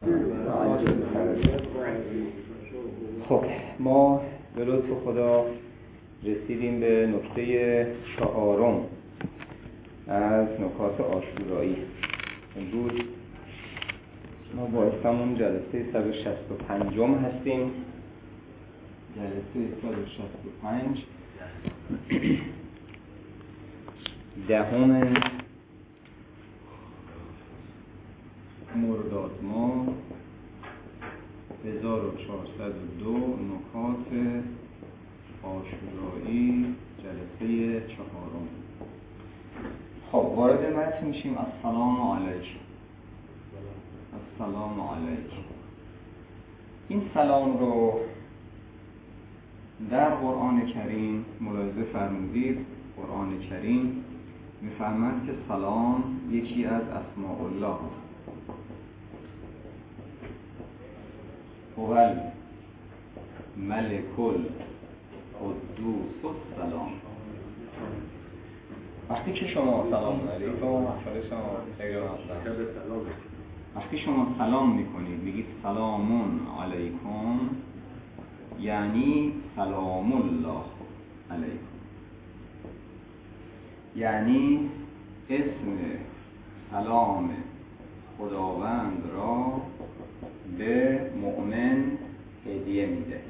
خب ما به لطف خدا رسیدیم به نکته 4 از نکات عاشورایی. امروز ما با اسممون جلسه 165 هستیم. جلسه 165 10 مرداد ماه 1402 نکات عاشورایی جلسه 4. خب وارد متن میشیم. السلام علیکم. السلام علیکم. این سلام رو در قرآن کریم ملاحظه فرمودید. قرآن کریم میفرماید که سلام یکی از اسماء الله است. هو ملک القدوس السلام. وقتی که شما سلام علیکم وقتی شما سلام میکنید میگید سلامون علیکم، یعنی سلام الله علیکم، یعنی اسم سلام خداوند را به مؤمن هدیه میده.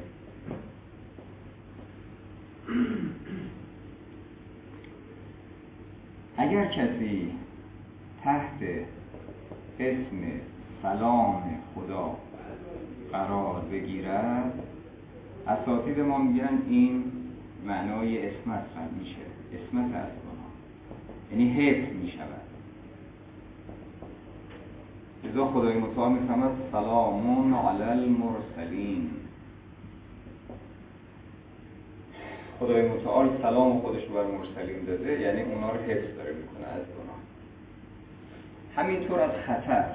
اگر کسی تحت اسم سلام خدا قرار بگیرد، اساتید ما میگن این معنای اسمت میشه، اسمت از خدا، یعنی حفظ میشود. لذا خدای متعال میفرماید سلام علی المرسلین. خدای متعال سلام خودش رو بر مرسلین داده، یعنی اونا رو حفظ داره میکنه از گناه. همینطور از خطر.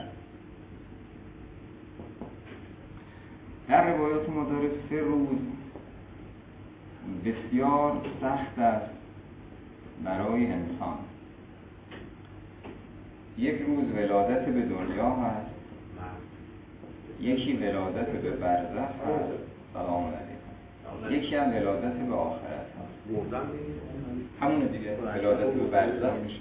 در روایات ما داره 3 روز بسیار سخت است برای انسان. یک روز ولادت به دنیا هست، یکی ولادت به برزخ هست، سلام علیکم، یکی هم ولادت به آخرت هست. همونه دیگه، ولادت به برزخ میشه.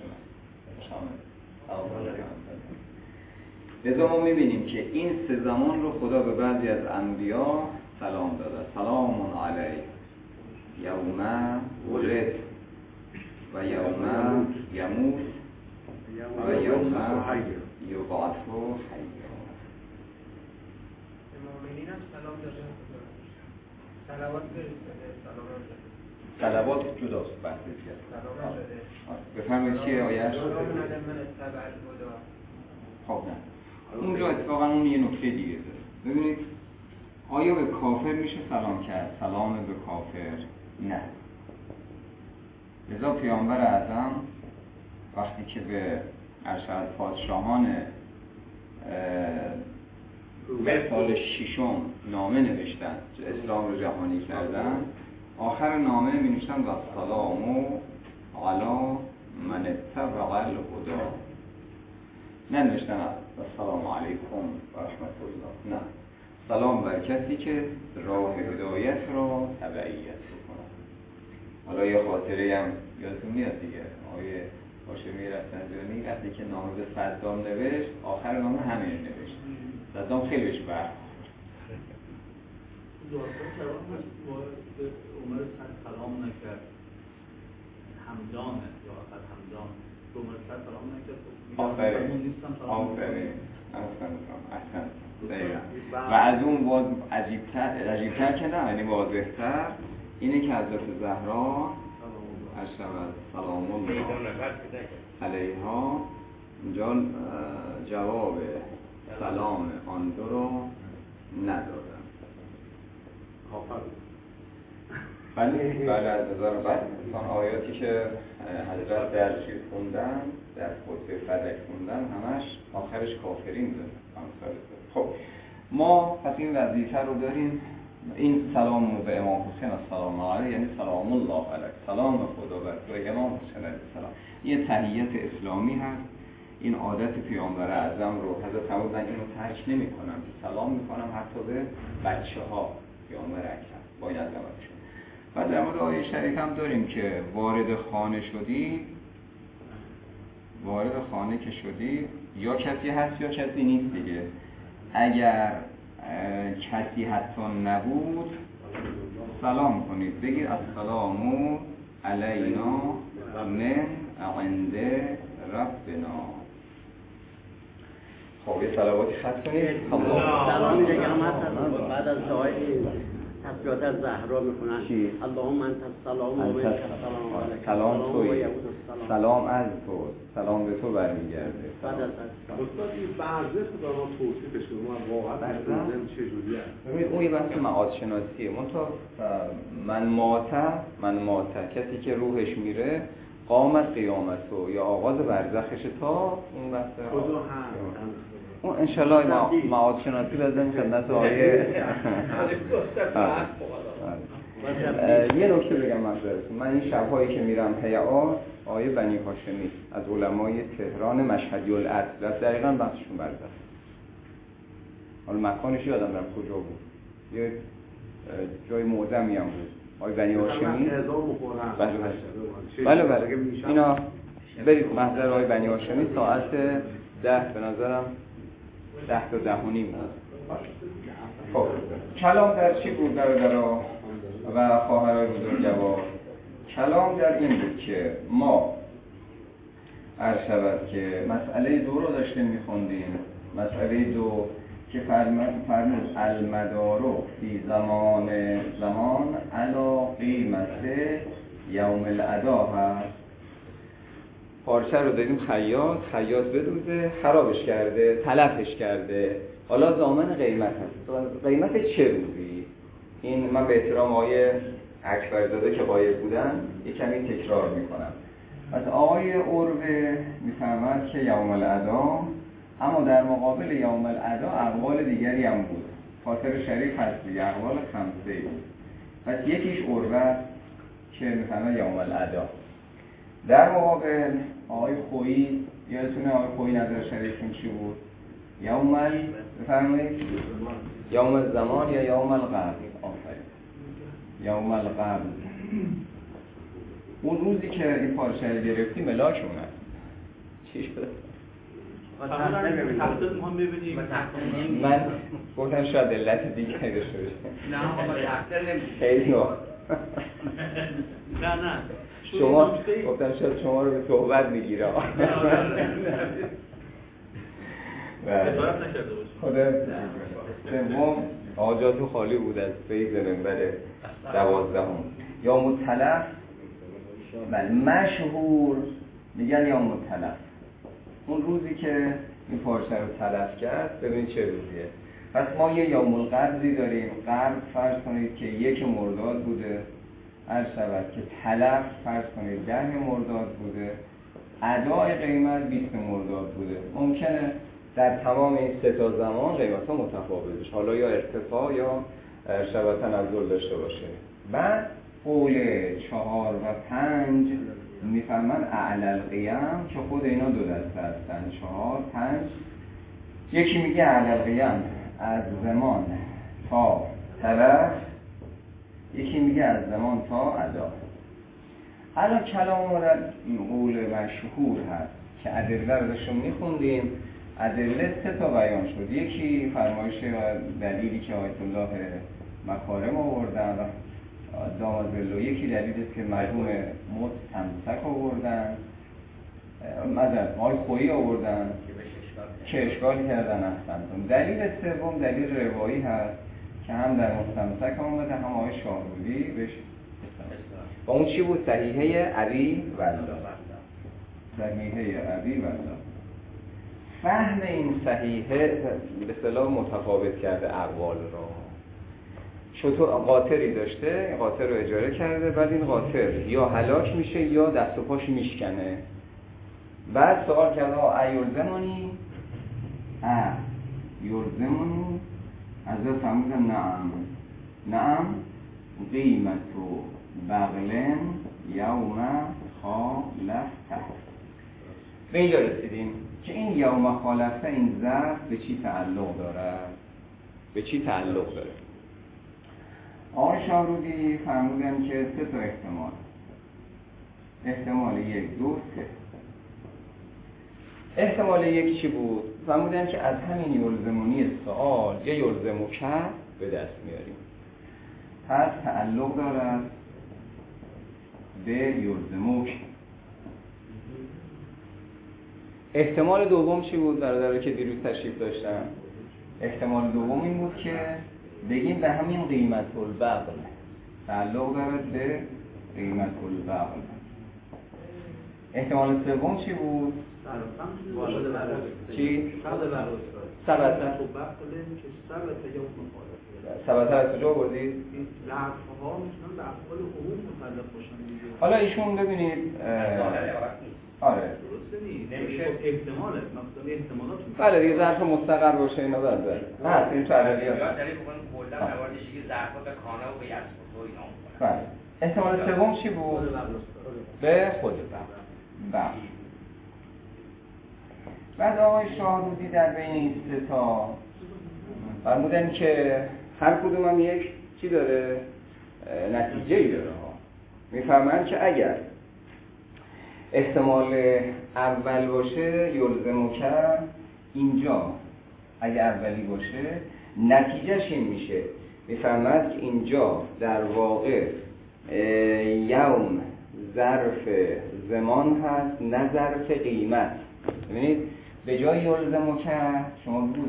لذا ما میبینیم که این 3 زمان رو خدا به بعضی از انبیا سلام داده. سلام علیه یوم ولد و یوم یموت و یوم یبعث حیا. مومنین هم سلام داده. صلوات فرستاده. صلوات جداست بحثی است. سلام داده. بفرمایید چیه آیه؟ سلام علی من اتبع الهدی. خب نه. اونجا اتفاقا اون یه نکته دیگه داره. ببینید آیا به کافر میشه سلام کرد؟ سلام به کافر نه. لذا پیامبر اعظم وقتی که به ارشد پادشاهان سال 6 نامه نوشتن، اسلام رو جهانی کردن، آخر نامه می نوشتن و سلامو علی من اتبع الهدی. ننوشتن و سلام علیکم و رحمت الله، نه، سلام بر کسی که راه هدایت را تبعیت بکنه. حالا یه خاطره هم یادتون میاد دیگه، آیه هاشمی رفسنجانی وقتی که نامه به صدام نوشت، آخر نامه همین نوشت. صدام خیلی بهش برخورد. عمر سلام نکرد، همدانه یا اقل همدان عمر سلام نکرد. آفرین احسن. و از اون باز عجیبتر که نه، یعنی واضح‌تر اینه که حضرت زهرا سلام الله علیها اینجا جواب سلام آن دو رو ندادن. ولی بعد از نظر بعد آیاتی که حضرت در چیز خوندن، در خطبه فدک خوندن، همش آخرش کافرین داره. خب ما پس این وظیفه رو داریم. این سلام به امام حسین السلام علیه یعنی سلام الله علیه، سلام خدا بر تو امام حسین علیه السلام. یه تحیت اسلامی هست این عادت پیامبر اعظم رو حضرت فرمود من اینو ترک نمی‌کنم، سلام می‌کنم حتی به بچه‌ها پیامبر اکرم باید عظمتشون. و در مورد آیه شریف هم داریم که وارد خانه که شدی یا کسی هست یا کسی نیست دیگه. اگر کسی حتی نبود سلام کنید، بگید السلام علینا من عند ربنا. خب یه صلواتی خط کنید. سلام میگه که بعد از دعای تسبیحات از زهرا میخونن اللهم انت السلام و منک السلام، سلام تویی، سلام از تو، سلام به تو برمیگرده. بعد از استاد این برزخ رو ما توصیفش کنیم واقعا برزخ چجوریه؟ ببینید اون یه بحث معاد شناسیه. من ماته کسی که روحش میره قامت قیامتو یا آغاز برزخش تا اون بحث خدا هم اون انشالله معاد شناسی بزنیم خدمت آیه. یه نکته بگم من این شب‌هایی که میرم حیات آیه بنی هاشمی از علمای تهران مشهدی الاصل دقیقاً بحثشون برزخ. حالا مکانش یادم نمیاد کجا بود، یه جای معظمی هم بود. آیه بنی هاشمی بله اینا برید محضر آیه بنی هاشمی ساعت 10 به نظرم 10 تا 10 و نیم بود. خب کلام در چی بود برادرها و خواهرای بزرگوار؟ کلام در این بود که ما عرض شود که مسئله 2 رو داشتیم میخوندیم. مسئله 2 که فرمود المدارو فی زمان علا قیمت یوم الادا هست. پارچه رو دادیم خیاط بدوزه، خرابش کرده، تلفش کرده، حالا زمان قیمت هست. قیمت چه روزی؟ این من به احترام آقای اکبرزاده که غایب بودن یه کمی تکرار میکنم. از آقای عروه میفهمد که یوم الادا، اما در مقابل یوم الادا اقوال دیگری هم بود. خاطر شریف هست دیگه، اقوال 5 بود. پس یکیش عروه که میفهمد یوم الادا. در مقابل آقای خویی، یادتونه آقای خویی نظر شریفشون چی بود؟ بفرمایید یوم الزمان یا یوم القبر. آفرین، یوم القبر. اون روزی که این پارچه رو گرفتی ملاک اومد. چی شد؟ من گفتم شاید علت دیگه داشته باشه. نه آقا تحصیل نمیشه. خیلی نه شما گفتم شاید شما رو به صحبت میگیره. خود سوم آجاتو خالی بود از فیض منبر 12 یا مطلق. بله مشهور میگن یا مطلق، اون روزی که این پارچه رو تلف کرد. ببینید چه روزیه. پس ما یه یوم القدری داریم. قرب فرض کنید که 1 مرداد بوده، عرض شود که تلف فرض کنید 10 مرداد بوده، ادای قیمت 20 مرداد بوده. ممکنه در تمام این 3 تا زمان قیمت ها متفاوت بشه، حالا یا ارتفاع یا شبه تنزل داشته باشه. بعد قول 4 و 5 میفهمن اعلی القیام که خود اینا 2 دسته هستن، 4 5. یکی میگه اعلی القیام از زمان تا طرف، یکی میگه از زمان تا ادا. الان کلام ما در این قول مشهور هست که ادله رو داشتیم میخوندیم. ادله 3 تا بیان شد. یکی فرمایش و دلیلی که آیت الله مکارم آوردن و دامادلو، یکی دلیلی است که مرحوم موت تمسک آوردن، مثلا آقای خویی آوردن که اشکالی کردن احسنتون. دلیل سوم دلیل روایی هست که هم در مستمسک آمده هم آقای شاهرودی بهش و اون چی بود؟ صحیحه ابی والله. صحیحه ابی والله. فهم این صحیحه به اصطلاح متفاوت کرده اقوال را. چطور قاطری داشته، قاطر رو اجاره کرده، بعد این قاطر یا هلاک میشه یا دست و پاش میشکنه. بعد سوال کرده ایلزمانی یلزمانی، حضرت فرمودن نعم قیمتو بغلن یوم خالفته. به اینجا رسیدیم که این یوم خالفته این ظرف به چی تعلق دارد؟ به چی تعلق داره؟ آقای شاهرودی فرمودن که 3 تا احتمال. احتمال 1 2 3. احتمال 1 چی بود؟ فرمودن که از همین یلزمونی سوال یه یلزمو که به دست میاریم. پس تعلق دارد به یلزمو که. احتمال دوم چی بود برادرها که دیروز تشریف داشتن؟ احتمال دوم این بود که بگیم به همین قیمت البقل تعلق دارد به قیمت البقل. احتمال سوم چی بود؟ چی؟ ثبت از کجا بردید؟ حالا ایشون ببینید آره نمیشه احتماله مثلا احتمالات بله دیگه ظرف مستقر باشه اینا داره هست این تعلیقیات یا دلیل بکنیم کلا مواردش که ظرفا به خانه و به یسق و اینا. بله احتمال سوم چی بود؟ به خود بله. بعد آقای شاهرودی در بین این 3 تا فرمودن که هر کدوم هم یک چی داره؟ نتیجه‌ای داره ها. میفهمن که اگر احتمال اول باشه یلزمو که اینجا اگه اولی باشه نتیجهش این میشه. میفهمد که اینجا در واقع یوم ظرف زمان هست نه ظرف قیمت. ببینید به جای یلزمو که شما بگو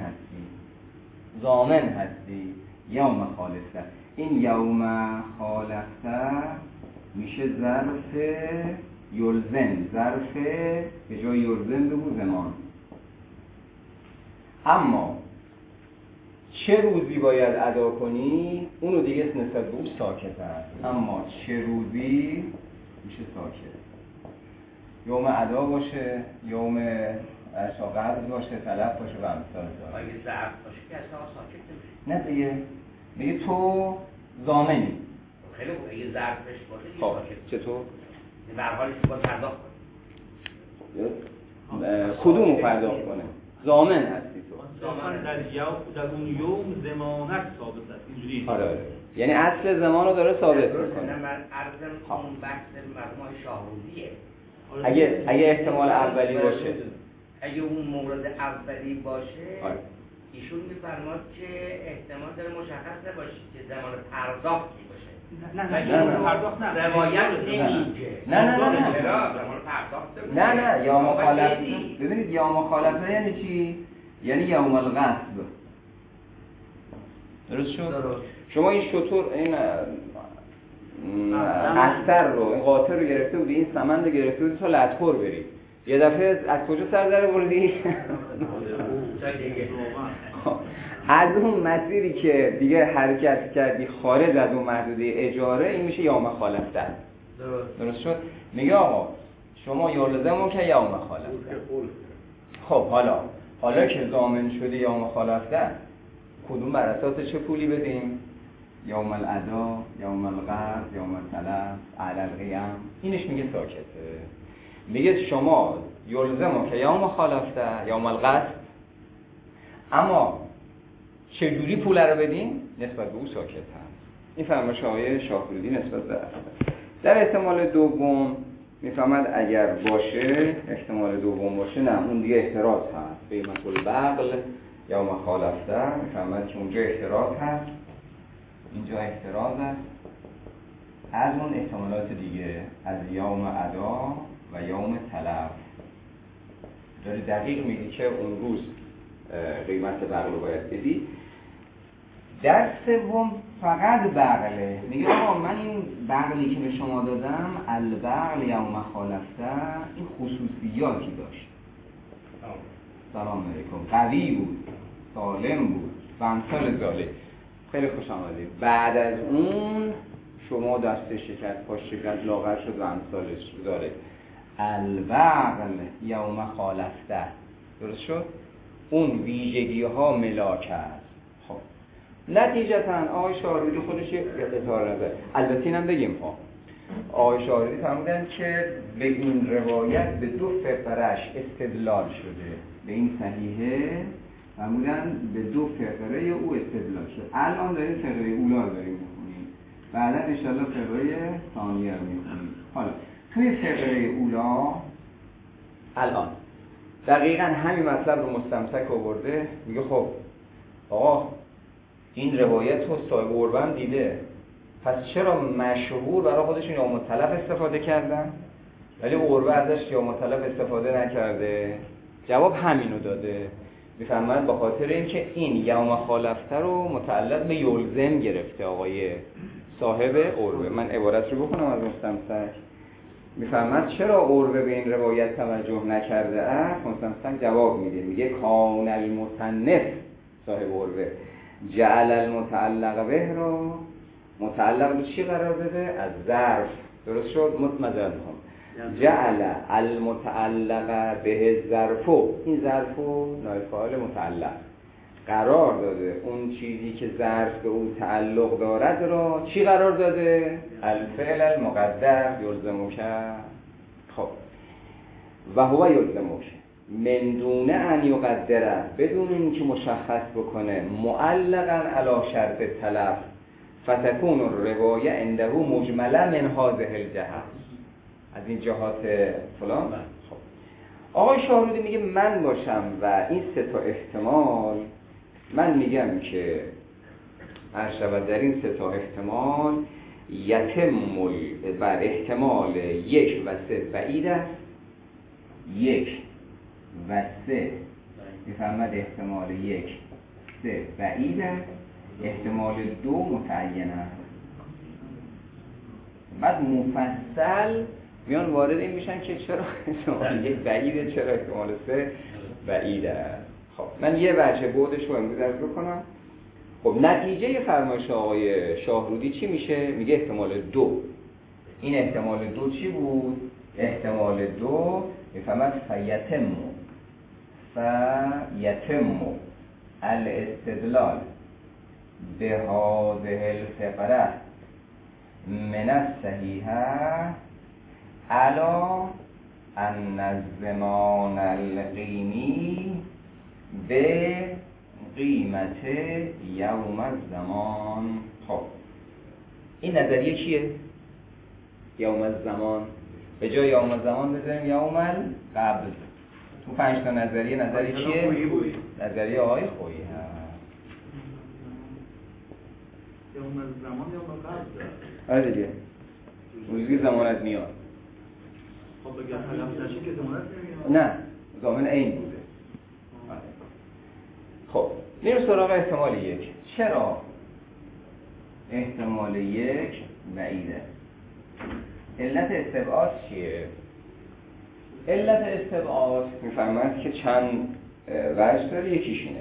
ضامن هستی یوم خالفته. این یوم خالفته میشه ظرف یلزم. ظرف به جای یلزم بگو زمان. اما چه روزی باید ادا کنی اونو دیگه نسبت به اون ساکت هست. اما چه روزی میشه ساکت. یوم ادا باشه، یوم قرض باشه، طلب باشه و امثال داره. اگه ظرف باشه که اصلا ساکت نمیشه. نه دیگه تو ضامنی. خیلی خوب اگه ظرفش باشه خب ساکت. چطور؟ به هر حال باید پرداخت کنه. کدومو پرداخت کنه؟ ضامن هستی تو. ضامن در اون یوم ضمانت ثابت است اینجوری. آره. یعنی اصل زمان رو داره ثابت میکنه. نه من عرضم اون بحث مرحوم شاهرودیه. اگه احتمال اولی باشه. اگه اون مورد اولی باشه آره. ایشون میفرماد که احتمال داره مشخص نباشه که زمان پرداختی باشه. نه پرداخت نه روایت نمیگه. نه زمان پرداخت نه یا مخالفه. ببینید یا مخالفه یعنی چی؟ یعنی یوم الغصب. درست شد؟ شما این شطور این اثر رو این قاطر رو گرفته بودی، این سمند رو گرفته بودی تا لطخور برید. یه دفعه از کجا سر در بردی؟ از اون مسیری که دیگه حرکت کردی خارج از اون محدوده اجاره این میشه یوم خالفته. درست شد؟ میگه آقا شما یلزمو که یوم خالفته. خب حالا که ضامن شده یوم خالفته کدوم بر اساس چه پولی بدیم؟ یوم الادا، یوم القرض، یوم الطلب، علی القیام. اینش میگه ساکته. میگه شما یلزمو که یوم خالفته یوم القصد، اما چجوری پول رو بدیم؟ نسبت به او ساکت هست. این فرمایش آقای شاهرودی نسبت به در احتمال دوم میفهمد اگر باشه احتمال دوم باشه نه اون دیگه احتراز هست. قیمت البقل یوم خالفته میفهمد که اونجا احتراز هست، اینجا احتراز هست از اون احتمالات دیگه از یوم ادا و یوم طلب. داری دقیق میگی که اون روز قیمت بقل رو باید بدی. در سوم فقط بقله. میگه آقا من این بقلی که به شما دادم البقل یوم خالفته این خصوصیاتی داشت. سلام علیکم. قوی بود، سالم بود و امثال ذالک. خیلی خوش آمدید. بعد از اون شما دست شکست، پاش شکست، لاغر شد و امثالش ذالک. البقل یوم خالفته. درست شد؟ اون ویژگی ها ملاک است. خب نتیجتاً آقای شاهرودی خودش یک اظهار نظر. البته اینم بگیم آقای شاهرودی فرمودن که به این روایت به دو فقرش استدلال شده، به این صحیحه فرمودن به دو فقره او استدلال شده. الان داریم فقره اولا رو داریم میخونیم، بعدا انشالله فقره ثانیه رو میخونیم. حالا توی فقره اولا الان دقیقا همین مطلب رو مستمسک آورده، میگه خب آقا این روایت رو صاحب عربه هم دیده، پس چرا مشهور برای خودشون یوم التلف استفاده کردن ولی عربه ازش یوم التلف استفاده نکرده؟ جواب همینو داده. میفهمن با خاطر اینکه این یوم خالفته رو متعلق به یلزم گرفته آقای صاحب عربه. من عبارت رو بخونم از مستمسک. میفهمن چرا عربه به این روایت توجه نکرده است؟ مستمسک جواب میده، میگه کان المصنف صاحب عربه جعل المتعلق به رو متعلق به چی قرار بده؟ از ظرف. درست شد؟ متمدن هم جعل المتعلق به ظرفو، این ظرفو نایب فاعل متعلق قرار داده، اون چیزی که ظرف به اون تعلق دارد را چی قرار داده؟ الفعل المقدر یلزمک. خب و هو یلزمک من دون ان یقدره، بدون اینکه مشخص بکنه، معلقا علی شرط تلف فتكون الروایه عنده مجمله من هذه الجهه، از این جهات فلان. خب آقای شاهرودی میگه من باشم و این سه تا احتمال، من میگم که عرشبت در این سه تا احتمال یتم بر احتمال 1 و 3 بعید است، 1 و 3 میفهمد احتمال 1 3 بعید است، احتمال 2 متعین است. بعد مفصل میان وارد این میشن که چرا احتمال 1 بعیده، چرا احتمال 3 بعیده است. خب من یه وجه بودش رو امروز عرض بکنم. خب نتیجه فرمایش آقای شاهرودی چی میشه؟ میگه احتمال 2. این احتمال 2 چی بود؟ احتمال 2 میفهمد فیتم الاستدلال به هذه الفقره من الصحیحه علی ان الزمان القیمی به قیمت یوم الزمان. خب این نظریه چیه؟ یوم الزمان. به جای یوم الزمان بذاریم یوم القبل. تو 5 تا نظریه چیه؟ نظریه آقای خویی هست. یوم الزمان یوم القبل. آره دیگه. روزی زمانت میاد. خب بگم تلف نشه که زمانت نمیاد. نه، زمان عین بوده. خب میریم سراغ احتمال 1. چرا احتمال 1 بعیده؟ علت استبعاد چیه؟ علت استبعاد میفهمند که چند وجه داره. یکیش اینه،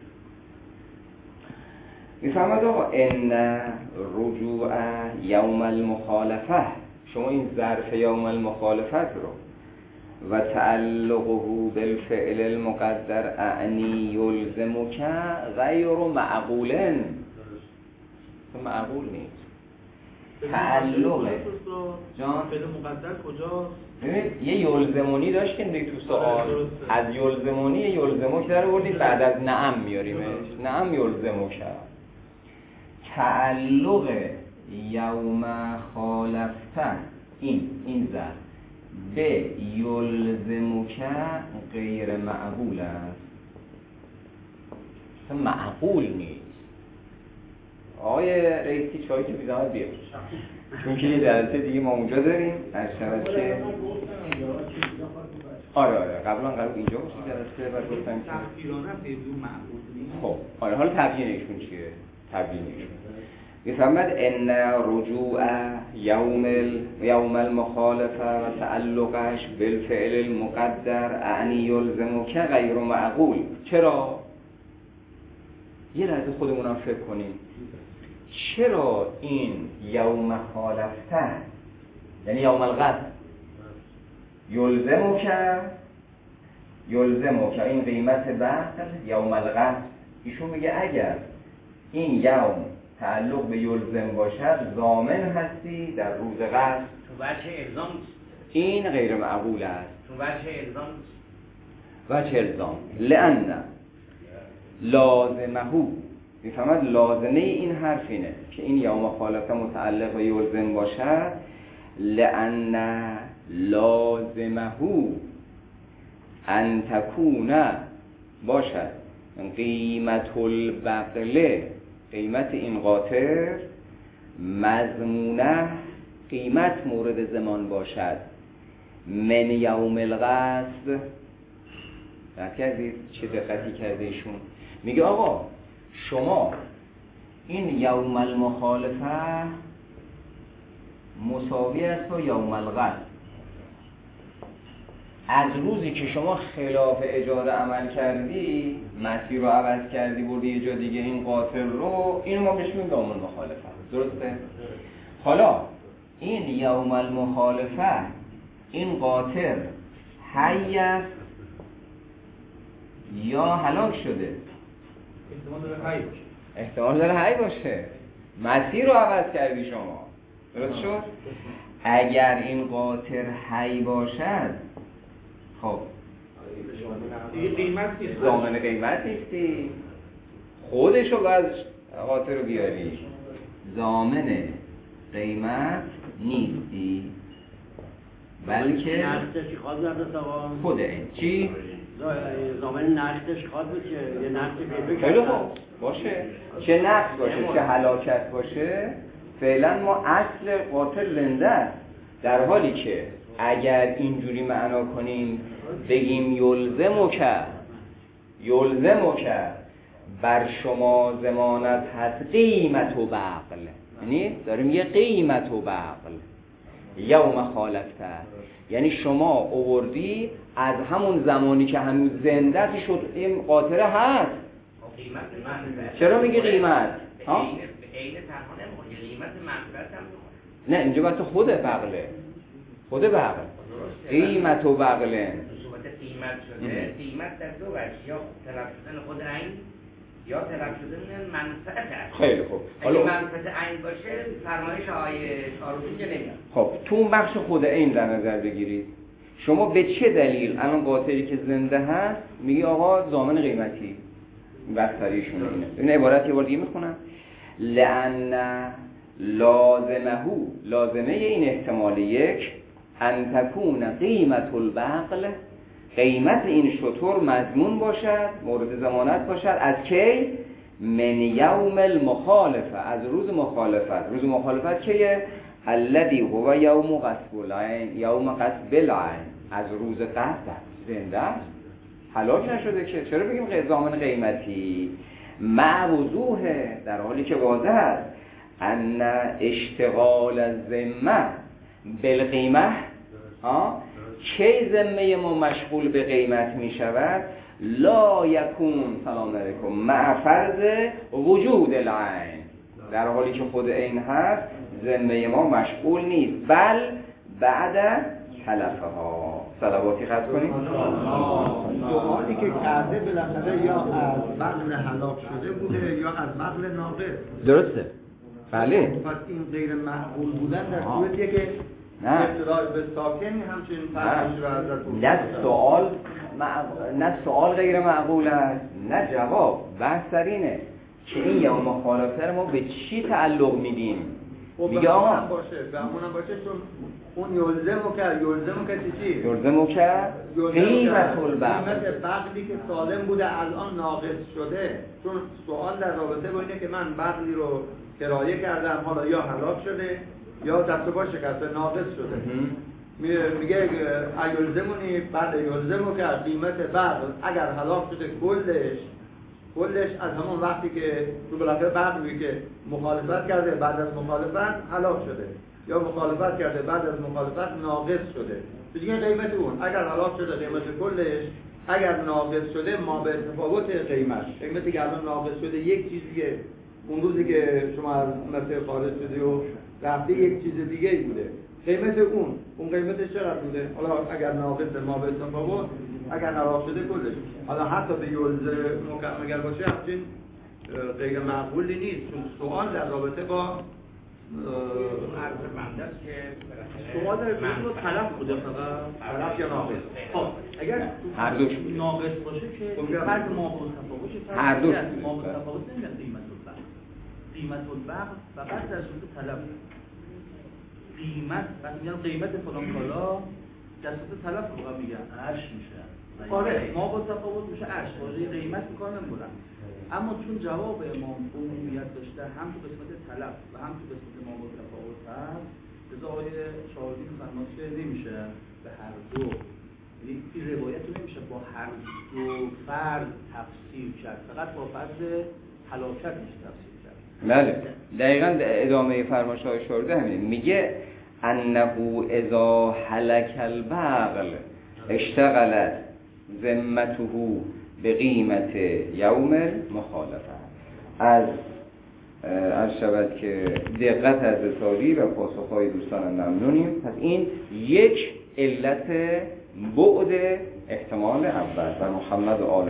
میفهمد آقا ان رجوع یوم المخالفه، شما این ظرف یوم المخالفت رو و تعلقه بالفعل المقدر اعنی یلزمک غیر معقول، معقول نیست. تعلق جان فعل مقدر کجاست؟ ببینید یه یلزمونی داشتیم دیگه تو سوال، از یلزمونی یلزمک در آوردیم، بعد از نعم میاریمش. نعم یلزمک. تعلق یوم خالفته این ظرف به یلزمک غیر معقول است، معقول نیست. آقای رئیسی چایی که بیدامت بیار، چون که یه جلسه دیگه ما اونجا داریم از شبت که آره قبلا قرار اینجا باشه جلسه و گفتم که تفسیرانه بدون معقول نیست. خب آره حالا تبیینشون چیه؟ تبیینشون میفهمد ان رجوع یوم المخالفه و تعلقش بالفعل المقدر اعنی یلزمک غیر معقول. چرا؟ یه لحظه خودمونم فکر کنیم، چرا این یوم خالفته یعنی یوم الغد یلزمک این قیمت بخل یوم الغد، ایشون میگه اگر این یوم تعلق به یلزم باشد ضامن هستی در روز قصد. تو وجه الزام این غیر معقول است. تو وجه الزام وجه الزام لأن لازمه میفهمد لازمه این حرف اینه که این یوم مخالفه متعلق به یلزم باشد. لأن لازمه ان تکون باشد قیمت البقله، قیمت این قاطر مضمونه، قیمت مورد زمان باشد من یوم القصد. درک کردید چه دقتی کرده ایشون؟ میگه آقا شما این یوم المخالفه مساوی است با یوم القصد. از روزی که شما خلاف اجازه عمل کردی، مسیر رو عوض کردی بردی یه جا دیگه این قاطر رو، این ما بهش میگیم یوم المخالفه. درسته؟ حالا این یوم المخالفه این قاطر حی است یا هلاک شده؟ احتمال داره حی باشه. مسیر رو عوض کردی شما. درست شد؟ اگر این قاطر حی باشد خب ضامن قیمت نیستی، خودشو باید قاطر رو بیاری، ضامن قیمت نیستی بلکه نقدش خواد نداشت آقا خود این چی؟ ضامن نقدش خواد باشه، یه نقد پیدا خیلی خوب باشه، چه نقص باشه چه هلاکت باشه، فعلا ما اصل قاتل زنده است. در حالی که اگر اینجوری معنا کنیم بگیم یلزمک بر شما ضمانت هست قیمت و بقل، یعنی داریم یه قیمت و بقل یوم خالفته، یعنی شما آوردی از همون زمانی که هنوز زنده شد این قاطره هست. چرا میگی قیمت؟ ها؟ قیمت منفعت هم نه اینجا باید خود بقله، خود بقل قیمت و بقله. صورت قیمت شده، قیمت در دو وجه، یا طلب شدن خود عین یا طلب شدن منفعت است. خیلی خوب. اگه منفعت عین باشه فرمایش آیه شاروخی که نمیاد. خب تو اون بخش خود عین در نظر بگیرید، شما به چه دلیل الان قاطری که زنده هست میگی آقا ضامن قیمتی؟ بستریشون اینه. این عبارت یه بار دیگه میخونم. لأن لازمه این احتمال یک ان تکون قیمت البقل، قیمت این شتر مضمون باشد، مورد ضمانت باشد از کی؟ من یوم المخالفه، از روز مخالفت. روز مخالفت کیه؟ الذی هو یوم غصب العین، یوم غصب العین، از روز قصد زنده است، هلاک نشده که. چرا بگیم ضامن قیمتی؟ مع وضوح، در حالی که واضح است ان اشتغال الذمه بالقیمه، کی ذمه ما مشغول به قیمت می شود؟ لا یکون سلام علیکم مع فرض وجود العین، در حالی که خود عین هست ذمه ما مشغول نیست، بل بعد تلفه ها. صلواتی خط کنیم. سوالی که کرده بالاخره یا از بغل هلاک شده بوده یا از بغل ناقص. درسته بله. پس این غیر معقول بودن در صورتیه که ابتدای به ساکن همچنین فرقش رو ازت نه سوال غیر معقول است نه جواب. بحث در اینه که این یوم مخالفه ما به چی تعلق میدیم؟ میگه آقا بهمونم باشه چون اون یلزمو که چی؟ یلزمو که قیمت البقل، قیمت بقلی که سالم بوده الان ناقص شده. چون سوال در رابطه با اینه که من بقلی رو کرایه کردم، حالا یا هلاک شده یا دست و پا شکسته ناقص شده. میگه ایلزمونی بعد یلزمو که قیمت بقل اگر هلاک شده کلش از همون وقتی که تو بالاخره بقلی که مخالفت کرده بعد از مخالفت هلاک شده یا مخالفت کرده بعد از مخالفت ناقص شده، دیگه قیمت اون اگر هلاک شده قیمت کلش، اگر ناقص شده ما به تفاوت قیمتی که الان ناقص شده یک چیزی که اون روزی که شما از مصرف خارج شدی و رفتی یک چیز دیگه ای بوده، قیمت اون قیمتش چقدر بوده؟ حالا اگر ناقص ما به تفاوت، اگر هلاک شده کلش، حالا حتی به یلزم اگر باشه همچین غیر معقولی نیست، چون سوال در رابطه با عرض بنده است که سوال در رابطه با طلب بوده، فقط طلب یا ناقص. خب اگر هر دوش بوده. ناقص باشه که فرق ما با تفاوتش هر دوش ما با بوده. تفاوت نمیگن قیمت البقر فقط در صورت طلب. قیمت وقتی میگن قیمت فلان کالا در صورت طلب رو میگن عرش میشه. آره ما با تفاوت میشه عرش، واژه قیمت میکار نمیبرن. اما چون جواب امام عمومیت داشته هم تو قسمت طلب و هم تو قسمت ما با تفاوت هست، لذا آقای شاهدی میفرماد که نمیشه به هر دو، یعنی این روایت رو نمیشه با هر دو فرد تفسیر کرد، فقط با فرض هلاکت میشه تفسیر کرد. بله دقیقاً ادامه فرمایش های شارده همینه، میگه انه اذا هلک البغل اشتغلت ذمته به قیمت یوم المخالفه. از شود که دقت از رسالی و پاسخهای دوستان ممنونیم. پس این یک علت بعد احتمال اول و محمد و آل